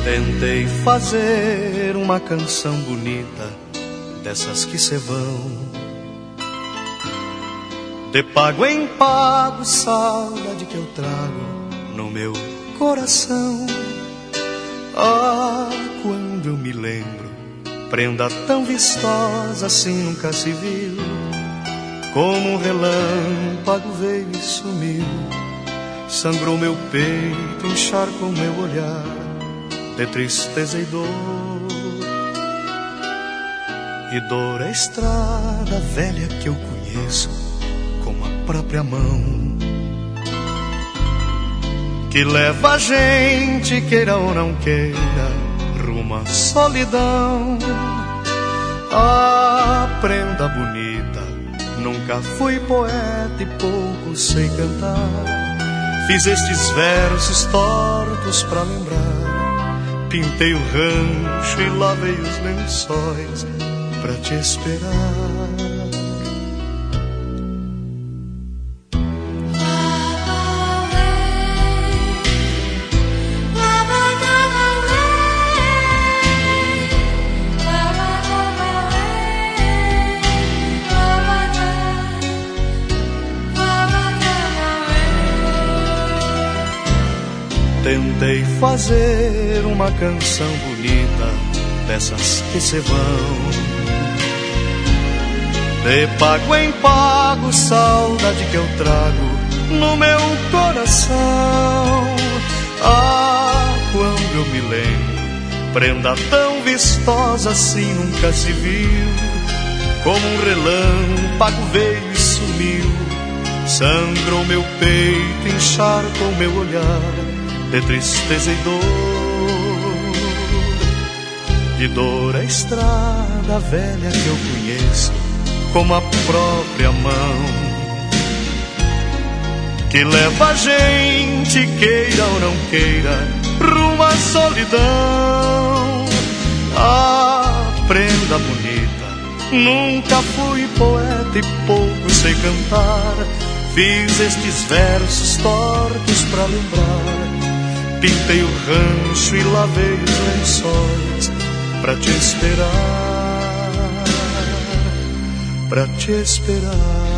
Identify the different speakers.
Speaker 1: Tentei fazer uma canção bonita, dessas que se vão, de pago em pago, saudade que eu trago no meu coração. Ah, quando eu me lembro, prenda tão vistosa assim nunca se viu. Como um relâmpago veio e sumiu, sangrou meu peito, encharcou meu olhar de tristeza e dor. E dor é a estrada velha que eu conheço como a própria mão, que leva a gente, queira ou não queira, rumo à solidão. Ah, prenda bonita, nunca fui poeta e pouco sei cantar. Fiz estes versos tortos pra lembrar, pintei o rancho e lavei os lençóis pra te esperar. Tentei fazer uma canção bonita, dessas que se vão, de pago em pago, saudade que eu trago no meu coração. Ah, quando eu me lembro, prenda tão vistosa assim nunca se viu. Como um relâmpago veio e sumiu, sangrou meu peito, encharcou meu olhar de tristeza e dor. De dor a estrada velha que eu conheço como a própria mão, que leva a gente, queira ou não queira, rumo à solidão. Ah, prenda bonita, nunca fui poeta e pouco sei cantar. Fiz estes versos tortos pra lembrar, pintei o rancho e lavei os lençóis pra te esperar, pra te esperar.